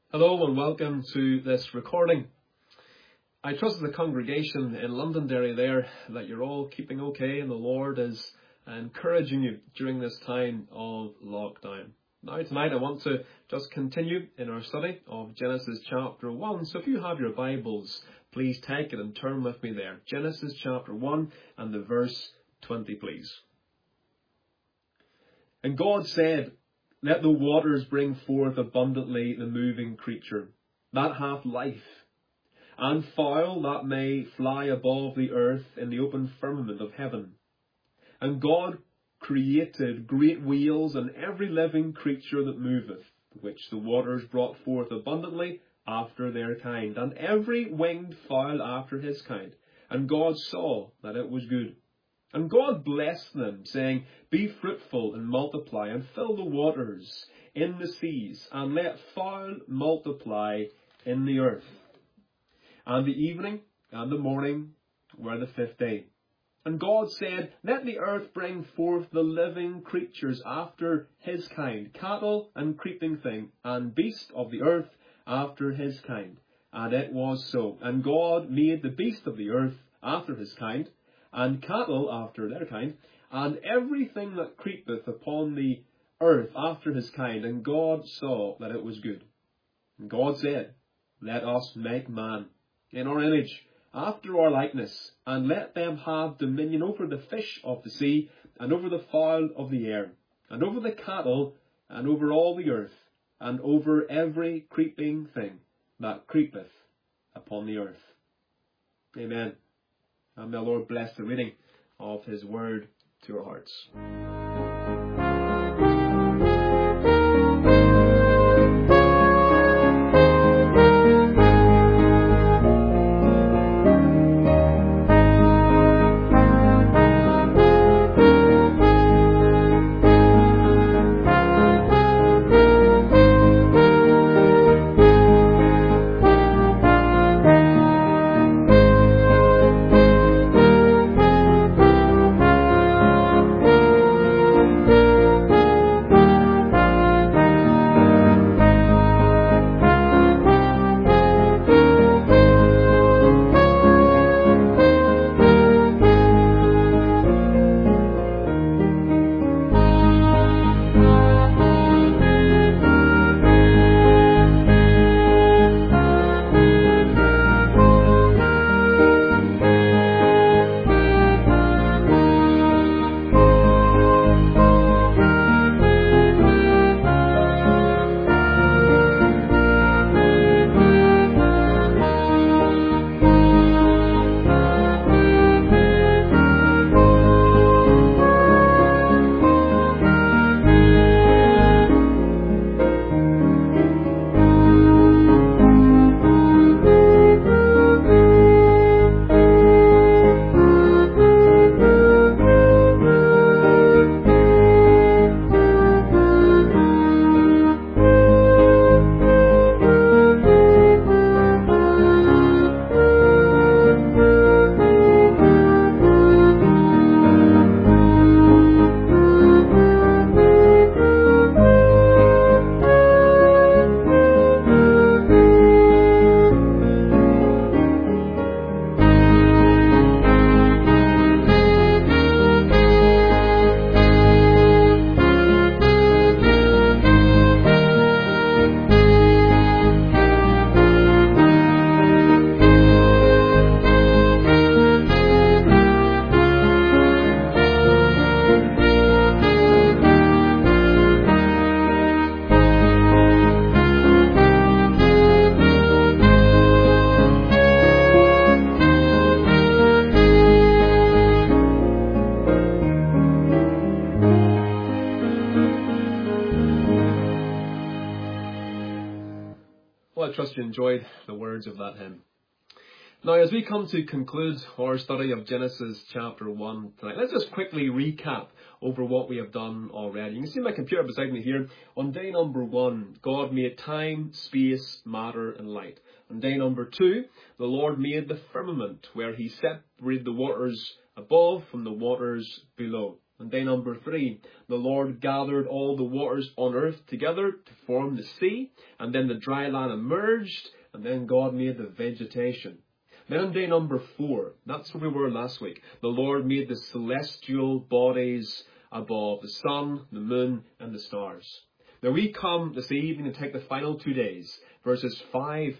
Hello and welcome to this recording. I trust as a congregation in Londonderry there that you're all keeping okay and the Lord is encouraging you during this time of lockdown. Now tonight I want to just continue in our study of Genesis chapter 1. So if you have your Bibles, please take it and turn with me there. Genesis chapter 1 and the verse 20 please. And God said, "Let the waters bring forth abundantly the moving creature, that hath life, and fowl that may fly above the earth in the open firmament of heaven. And God created great wheels and every living creature that moveth, which the waters brought forth abundantly after their kind, and every winged fowl after his kind. And God saw that it was good. And God blessed them, saying, Be fruitful and multiply, and fill the waters in the seas, and let fowl multiply in the earth. And the evening and the morning were the fifth day. And God said, Let the earth bring forth the living creatures after his kind, cattle and creeping thing, and beast of the earth after his kind. And it was so. And God made the beast of the earth after his kind, and cattle after their kind, and everything that creepeth upon the earth after his kind. And God saw that it was good. And God said, Let us make man in our image, after our likeness, and let them have dominion over the fish of the sea, and over the fowl of the air, and over the cattle, and over all the earth, and over every creeping thing that creepeth upon the earth." Amen. And may the Lord bless the reading of his word to our hearts. Well, I trust you enjoyed the words of that hymn. Now, as we come to conclude our study of Genesis chapter 1 tonight, let's just quickly recap over what we have done already. You can see my computer beside me here. On day number 1, God made time, space, matter, and light. On day number 2, the Lord made the firmament, where he separated the waters above from the waters below. On day number 3, the Lord gathered all the waters on earth together to form the sea, and then the dry land emerged, and then God made the vegetation. Then on day number 4, that's where we were last week, the Lord made the celestial bodies above, the sun, the moon, and the stars. Now we come this evening to take the final 2 days, days 5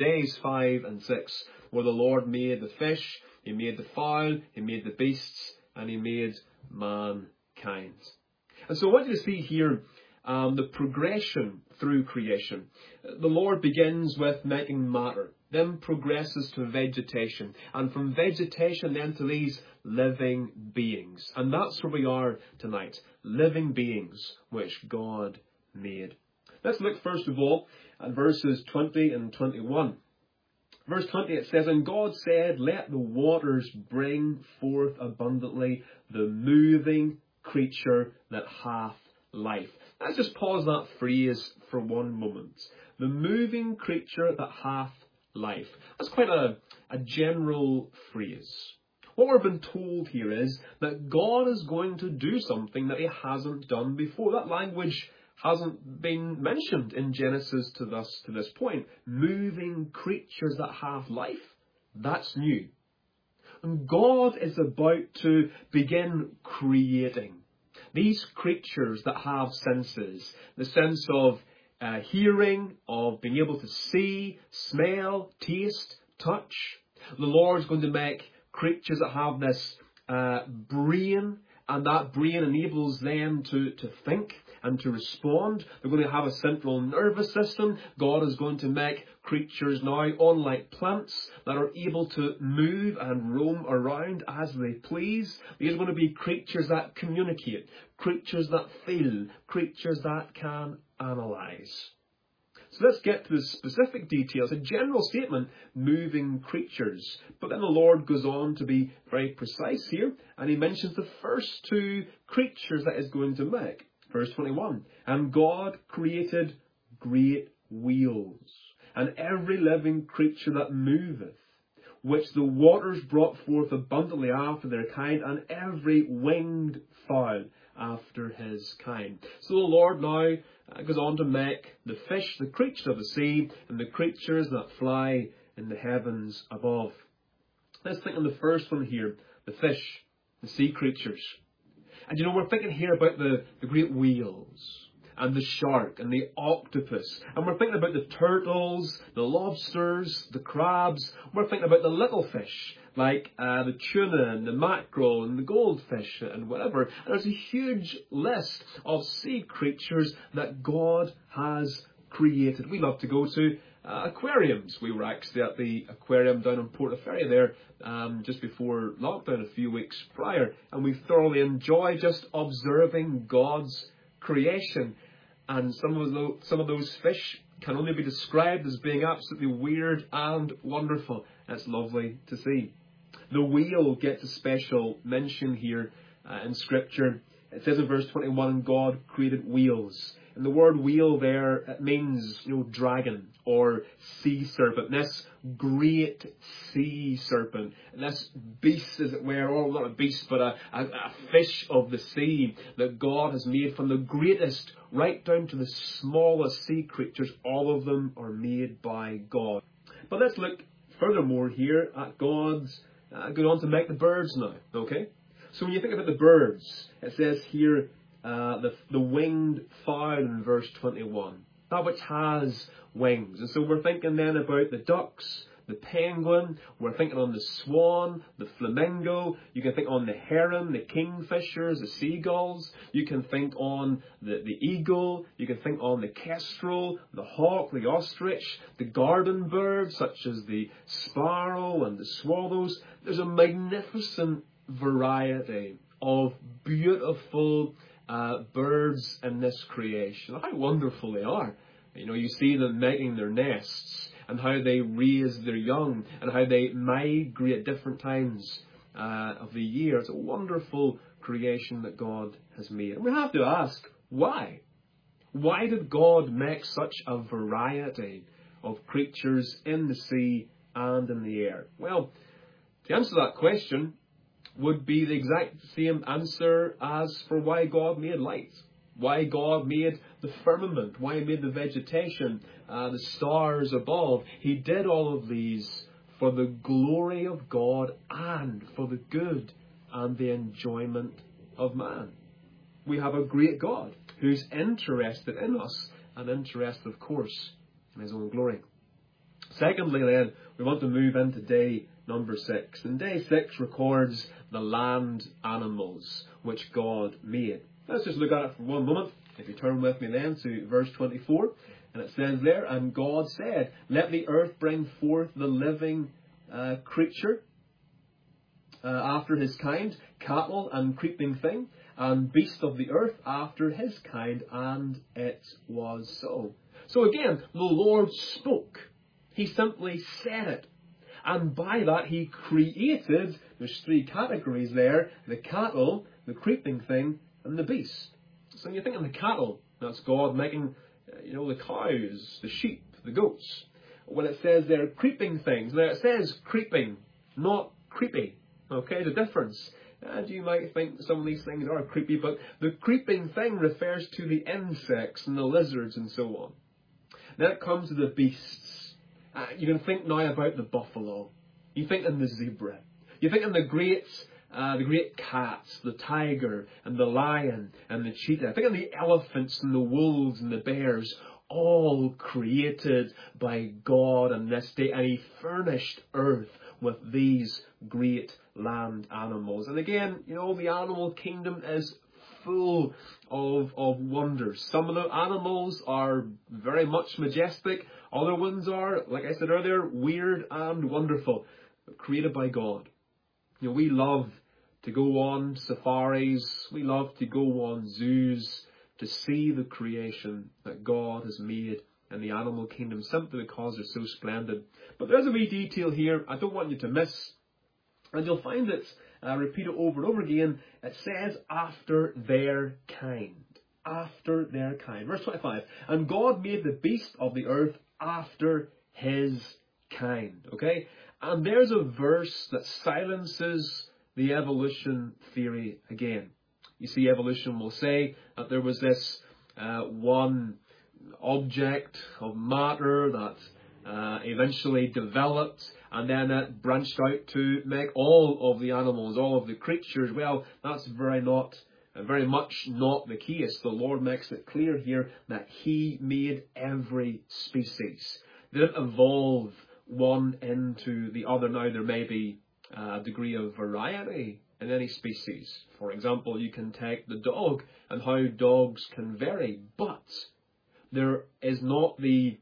and 6, where the Lord made the fish, He made the fowl, He made the beasts, and He made mankind. And so I want you to see here the progression through creation. The Lord begins with making matter, then progresses to vegetation, and from vegetation then to these living beings. And that's where we are tonight, living beings which God made. Let's look first of all at verses 20 and 21. Verse 20, it says, "And God said, let the waters bring forth abundantly the moving creature that hath life." Let's just pause that phrase for one moment. The moving creature that hath life. That's quite a general phrase. What we're being told here is that God is going to do something that He hasn't done before. That language hasn't been mentioned in Genesis to this point. Moving creatures that have life, that's new. And God is about to begin creating these creatures that have senses. The sense of hearing, of being able to see, smell, taste, touch. The Lord's going to make creatures that have this brain, and that brain enables them to think and to respond. They're going to have a central nervous system. God is going to make creatures now, unlike plants, that are able to move and roam around as they please. These are going to be creatures that communicate, creatures that feel, creatures that can analyse. So let's get to the specific details. A general statement, moving creatures. But then the Lord goes on to be very precise here, and He mentions the first 2 creatures that He's going to make. Verse 21, "And God created great wheels, and every living creature that moveth, which the waters brought forth abundantly after their kind, and every winged fowl after his kind." So the Lord now goes on to make the fish, the creatures of the sea, and the creatures that fly in the heavens above. Let's think on the first one here, the fish, the sea creatures. And we're thinking here about the great whales, and the shark, and the octopus. And we're thinking about the turtles, the lobsters, the crabs. We're thinking about the little fish, like the tuna, and the mackerel, and the goldfish, and whatever. And there's a huge list of sea creatures that God has created. We love to go to aquariums. We were actually at the aquarium down in Portaferry there just before lockdown a few weeks prior, and we thoroughly enjoy just observing God's creation. And some of those fish can only be described as being absolutely weird and wonderful. It's lovely to see. The whale gets a special mention here in Scripture. It says in verse 21, God created whales. And the word whale there, it means, dragon or sea serpent. This great sea serpent. And this beast, as it were, or not a beast, but a fish of the sea that God has made, from the greatest right down to the smallest sea creatures. All of them are made by God. But let's look furthermore here at God's going on to make the birds now. Okay? So when you think about the birds, it says here, the winged fowl in verse 21, that which has wings. And so we're thinking then about the ducks, the penguin, we're thinking on the swan, the flamingo, you can think on the heron, the kingfishers, the seagulls, you can think on the eagle, you can think on the kestrel, the hawk, the ostrich, the garden birds such as the sparrow and the swallows. There's a magnificent variety of beautiful birds in this creation. How wonderful they are. You see them making their nests, and how they raise their young, and how they migrate at different times of the year. It's a wonderful creation that God has made. And we have to ask, why? Why did God make such a variety of creatures in the sea and in the air? Well, to answer that question, would be the exact same answer as for why God made light, why God made the firmament, why He made the vegetation, the stars above. He did all of these for the glory of God and for the good and the enjoyment of man. We have a great God who's interested in us and interested, of course, in His own glory. Secondly, then, we want to move into day number 6. And day 6 records the land animals which God made. Let's just look at it for one moment. If you turn with me then to verse 24, and it says there, "And God said, Let the earth bring forth the living creature after his kind, cattle and creeping thing, and beast of the earth after his kind, and it was so." So again, the Lord spoke. He simply said it. And by that He created, there's 3 categories there, the cattle, the creeping thing, and the beast. So when you think of the cattle, that's God making, the cows, the sheep, the goats. When it says they're creeping things, now it says creeping, not creepy. Okay, the difference. And you might think some of these things are creepy, but the creeping thing refers to the insects and the lizards and so on. Then it comes to the beasts. You can think now about the buffalo. You think in the zebra. You think in the great cats, the tiger and the lion and the cheetah. Think in the elephants and the wolves and the bears, all created by God on this day. And He furnished earth with these great land animals. And again, the animal kingdom is full of wonders. Some of the animals are very much majestic. Other ones are, like I said earlier, weird and wonderful, created by God. We love to go on safaris. We love to go on zoos to see the creation that God has made in the animal kingdom, simply because they're so splendid. But there's a wee detail here I don't want you to miss. And you'll find it repeated over and over again. It says, after their kind. After their kind. Verse 25. "And God made the beast of the earth after his kind." Okay? And there's a verse that silences the evolution theory again. You see, evolution will say that there was this one object of matter that eventually developed, and then it branched out to make all of the animals, all of the creatures. Well, that's very much not the case. The Lord makes it clear here that He made every species. They didn't evolve one into the other. Now, there may be a degree of variety in any species. For example, you can take the dog and how dogs can vary, but there is not the,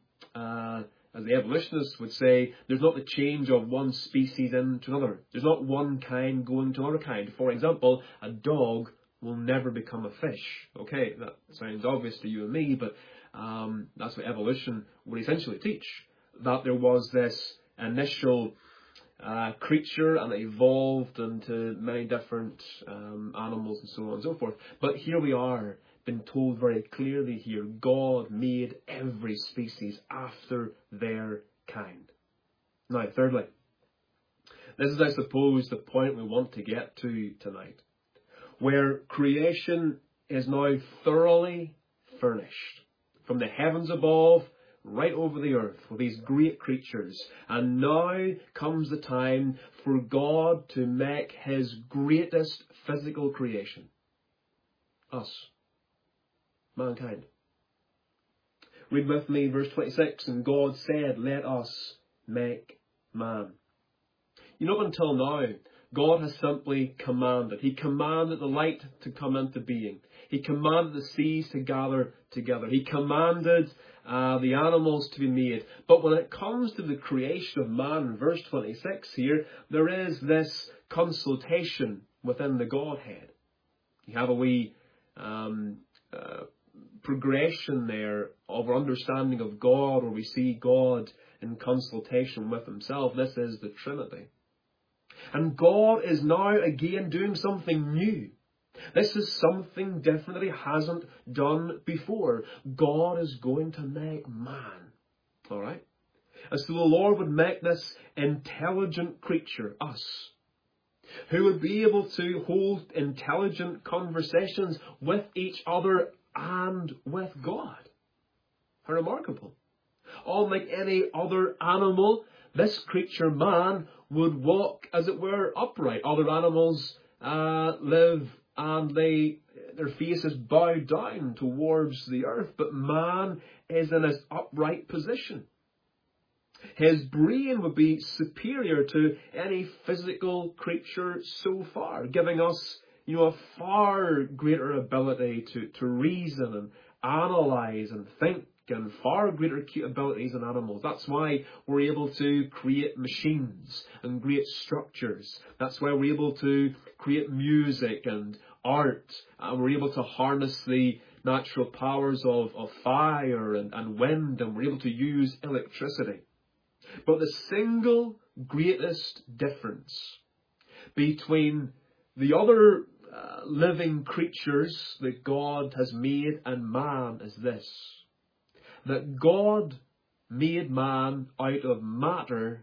as the evolutionists would say, there's not the change of one species into another. There's not one kind going to another kind. For example, a dog will never become a fish. Okay, that sounds obvious to you and me, but that's what evolution would essentially teach. That there was this initial creature and it evolved into many different animals and so on and so forth. But here we are, been told very clearly here, God made every species after their kind. Now, thirdly, this is, I suppose, the point we want to get to tonight, where creation is now thoroughly furnished, from the heavens above right over the earth with these great creatures. And now comes the time for God to make His greatest physical creation. Us. Mankind. Read with me verse 26. "And God said, Let us make man." Up until now, God has simply commanded. He commanded the light to come into being. He commanded the seas to gather together. He commanded the animals to be made. But when it comes to the creation of man, in verse 26 here, there is this consultation within the Godhead. You have a wee progression there of our understanding of God, where we see God in consultation with Himself. This is the Trinity. And God is now again doing something new. This is something different that He hasn't done before. God is going to make man. Alright? And so the Lord would make this intelligent creature, us. who would be able to hold intelligent conversations with each other and with God. How remarkable. Unlike any other animal, this creature, man, would walk, as it were, upright. Other animals live and their faces bow down towards the earth, but man is in his upright position. His brain would be superior to any physical creature so far, giving us, a far greater ability to reason and analyse and think, and far greater capabilities than animals. That's why we're able to create machines and create structures. That's why we're able to create music and art, and we're able to harness the natural powers of fire and wind, and we're able to use electricity. But the single greatest difference between the other living creatures that God has made and man is this: that God made man out of matter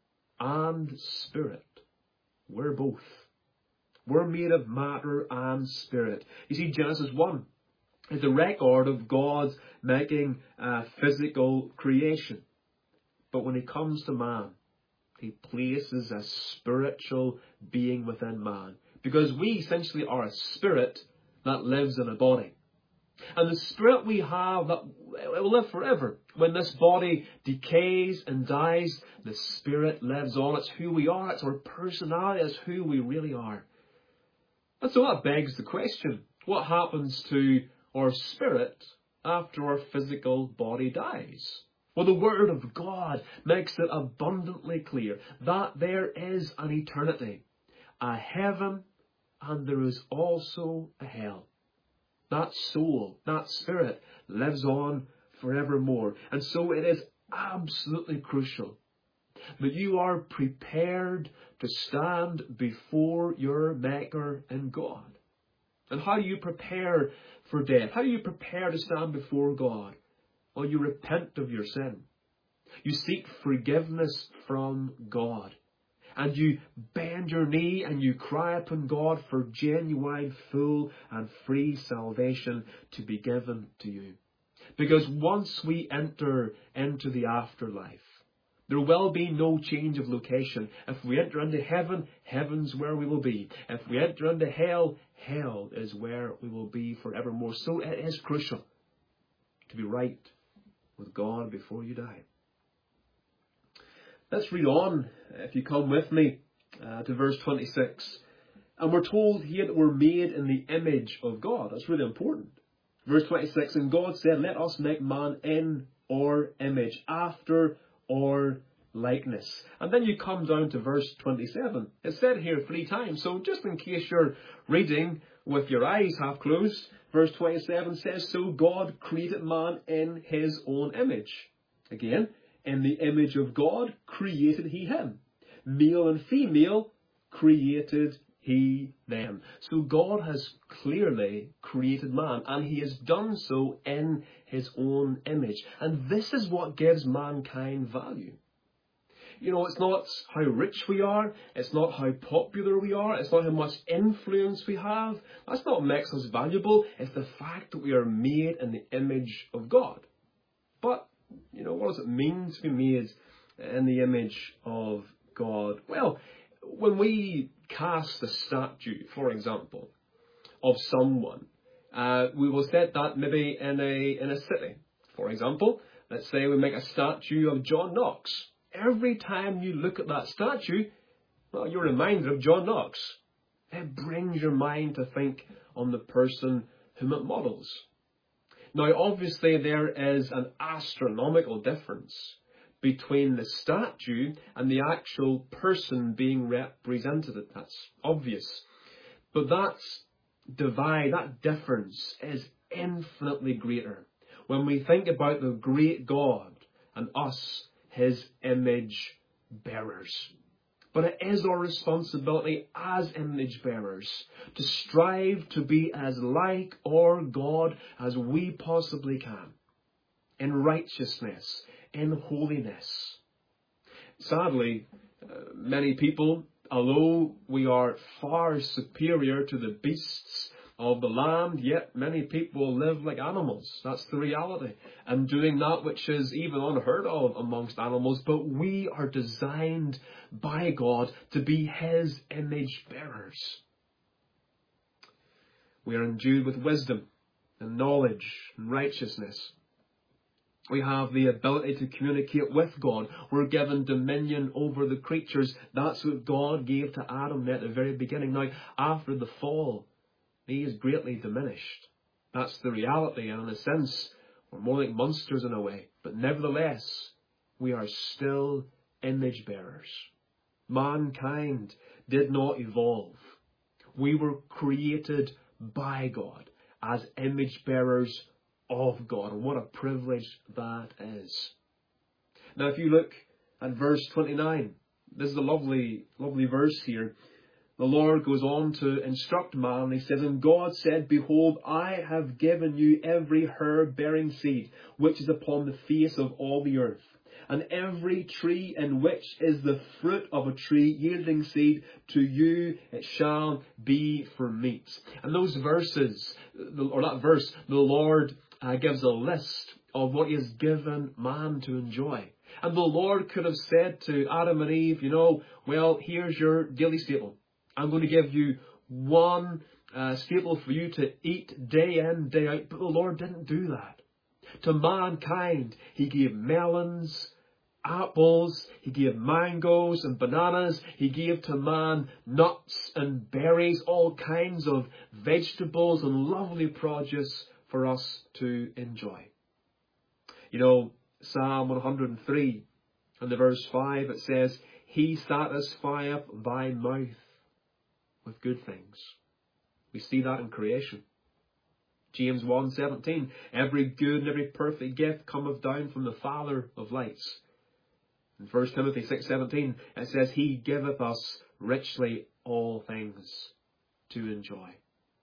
and spirit. We're both. We're made of matter and spirit. You see, Genesis 1 is a record of God making physical creation. But when he comes to man, he places a spiritual being within man. Because we essentially are a spirit that lives in a body. And the spirit we have, that it will live forever. When this body decays and dies, the spirit lives on. It's who we are. It's our personality. It's who we really are. And so that begs the question, what happens to our spirit after our physical body dies? Well, the Word of God makes it abundantly clear that there is an eternity, a heaven, and there is also a hell. That soul, that spirit, lives on forevermore. And so it is absolutely crucial that you are prepared to stand before your Maker and God. And how do you prepare for death? How do you prepare to stand before God? Well, you repent of your sin. You seek forgiveness from God. And you bend your knee and you cry upon God for genuine, full and free salvation to be given to you. Because once we enter into the afterlife, there will be no change of location. If we enter into heaven, heaven's where we will be. If we enter into hell, hell is where we will be forevermore. So it is crucial to be right with God before you die. Let's read on, if you come with me, to verse 26. And we're told here that we're made in the image of God. That's really important. Verse 26, and God said, let us make man in our image, after our likeness. And then you come down to verse 27. It's said here 3 times. So just in case you're reading with your eyes half closed, verse 27 says, so God created man in his own image. Again, in the image of God created he him. Male and female created he them. So God has clearly created man, and he has done so in his own image. And this is what gives mankind value. It's not how rich we are. It's not how popular we are. It's not how much influence we have. That's not what makes us valuable. It's the fact that we are made in the image of God. But, what does it mean to be made in the image of God? Well, when we cast a statue, for example, of someone, we will set that maybe in a city. For example, let's say we make a statue of John Knox. Every time you look at that statue, well, you're reminded of John Knox. It brings your mind to think on the person whom it models. Now, obviously, there is an astronomical difference between the statue and the actual person being represented. That's obvious. But that divide, that difference is infinitely greater when we think about the great God and us, his image bearers. But it is our responsibility as image bearers to strive to be as like our God as we possibly can, in righteousness, in holiness. Sadly, many people Although we are far superior to the beasts of the land, yet many people live like animals. That's the reality. And doing that which is even unheard of amongst animals. But we are designed by God to be His image bearers. We are endued with wisdom and knowledge and righteousness. We have the ability to communicate with God. We're given dominion over the creatures. That's what God gave to Adam at the very beginning. Now, after the fall, he is greatly diminished. That's the reality. And in a sense, we're more like monsters in a way. But nevertheless, we are still image bearers. Mankind did not evolve. We were created by God as image bearers of God. And what a privilege that is. Now, if you look at verse 29, this is a lovely, lovely verse here. The Lord goes on to instruct man. He says, "And God said, Behold, I have given you every herb bearing seed, which is upon the face of all the earth, and every tree in which is the fruit of a tree yielding seed, to you it shall be for meat." And those verses, or that verse, the Lord gives a list of what He has given man to enjoy. And the Lord could have said to Adam and Eve, well, here's your daily staple. I'm going to give you one staple for you to eat day in, day out. But the Lord didn't do that. To mankind, He gave melons, apples, He gave mangoes and bananas. He gave to man nuts and berries, all kinds of vegetables and lovely produce for us to enjoy. Psalm 103 and the verse 5, it says, "He satisfieth thy mouth with good things." We see that in creation. James 1:17, "Every good and every perfect gift cometh down from the Father of lights." In 1 Timothy 6:17, it says, "He giveth us richly all things to enjoy."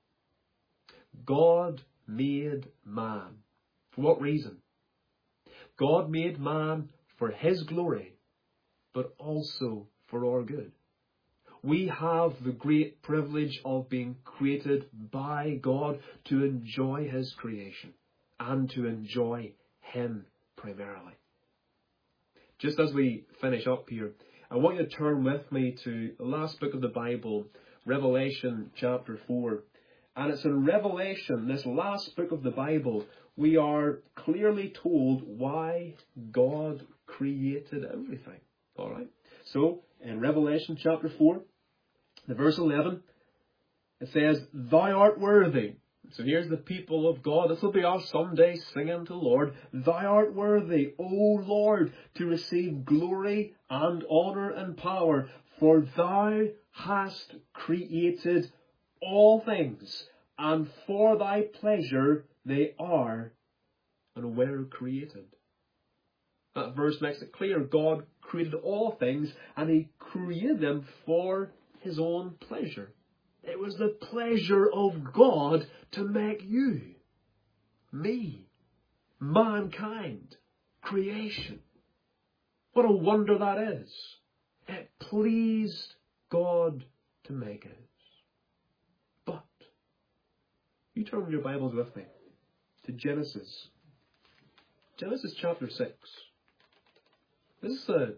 God made man. For what reason? God made man for His glory, but also for our good. We have the great privilege of being created by God to enjoy His creation and to enjoy Him primarily. Just as we finish up here, I want you to turn with me to the last book of the Bible, Revelation chapter 4. And it's in Revelation, this last book of the Bible, we are clearly told why God created everything. Alright? So, in Revelation chapter 4, the verse 11, it says, "Thou art worthy." So here's the people of God. This will be us someday singing to the Lord. "Thou art worthy, O Lord, to receive glory and honour and power, for Thou hast created all things, and for Thy pleasure they are and were created." That verse makes it clear. God created all things, and He created them for His own pleasure. It was the pleasure of God to make you, me, mankind, creation. What a wonder that is. It pleased God to make it. But, you turn your Bibles with me to Genesis. Genesis chapter 6. This is a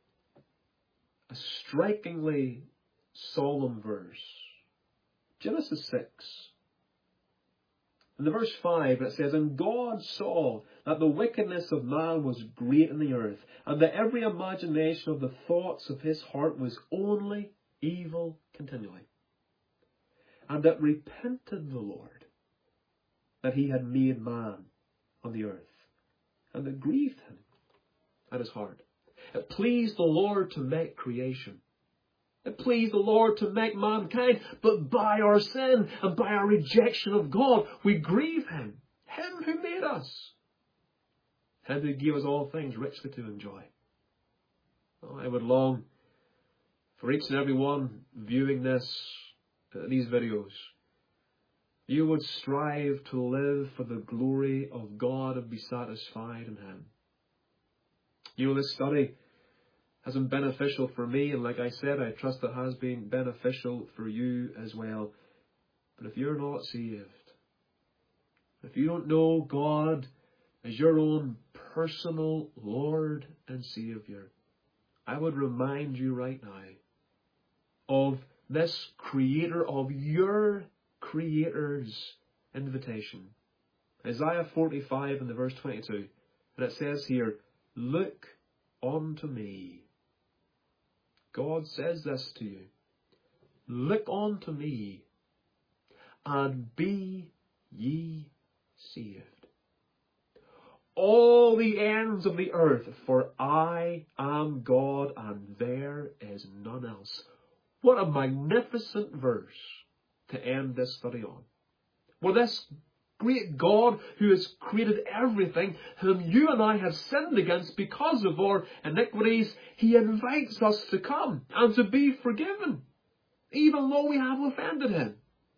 strikingly solemn verse. Genesis 6. In the verse 5 it says, "And God saw that the wickedness of man was great in the earth, and that every imagination of the thoughts of his heart was only evil continually. And it repented the Lord that He had made man on the earth, and it grieved Him at His heart." It pleased the Lord to make creation. It pleased the Lord to make mankind, but by our sin and by our rejection of God, we grieve Him. Him who made us. Him who gave us all things richly to enjoy. Oh, I would long for each and every one viewing these videos. You would strive to live for the glory of God and be satisfied in Him. This study has been beneficial for me, and like I said, I trust it has been beneficial for you as well. But if you're not saved, if you don't know God as your own personal Lord and Saviour, I would remind you right now of this Creator, of your Creator's invitation. Isaiah 45 and the verse 22. And it says here, look unto me. God says this to you. Look unto me, and be ye saved, all the ends of the earth, for I am God, and there is none else. What a magnificent verse to end this study on. Well, this great God who has created everything, whom you and I have sinned against because of our iniquities, He invites us to come and to be forgiven, even though we have offended Him.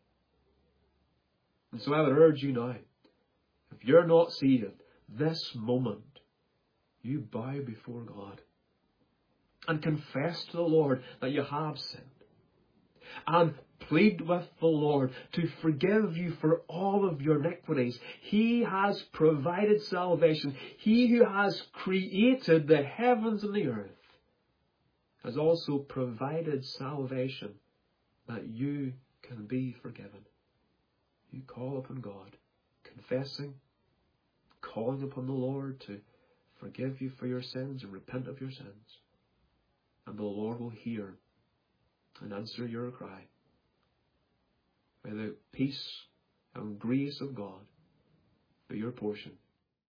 And so I would urge you now, if you're not saved, this moment, you bow before God and confess to the Lord that you have sinned, and plead with the Lord to forgive you for all of your iniquities. He has provided salvation. He who has created the heavens and the earth has also provided salvation that you can be forgiven. You call upon God, confessing, calling upon the Lord to forgive you for your sins and repent of your sins. And the Lord will hear and answer your cry. May the peace and grace of God be your portion